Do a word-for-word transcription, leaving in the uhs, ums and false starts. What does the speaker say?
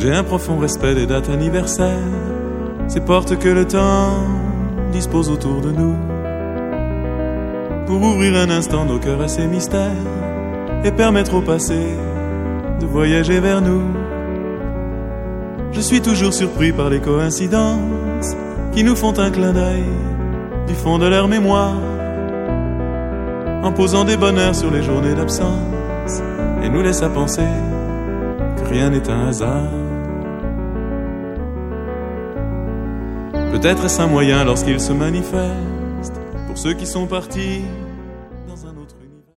J'ai un profond respect des dates anniversaires, ces portes que le temps dispose autour de nous, pour ouvrir un instant nos cœurs à ces mystères et permettre au passé de voyager vers nous. Je suis toujours surpris par les coïncidences qui nous font un clin d'œil du fond de leur mémoire, en posant des bonheurs sur les journées d'absence et nous laisse à penser que rien n'est un hasard. Peut-être est-ce un moyen lorsqu'il se manifeste pour ceux qui sont partis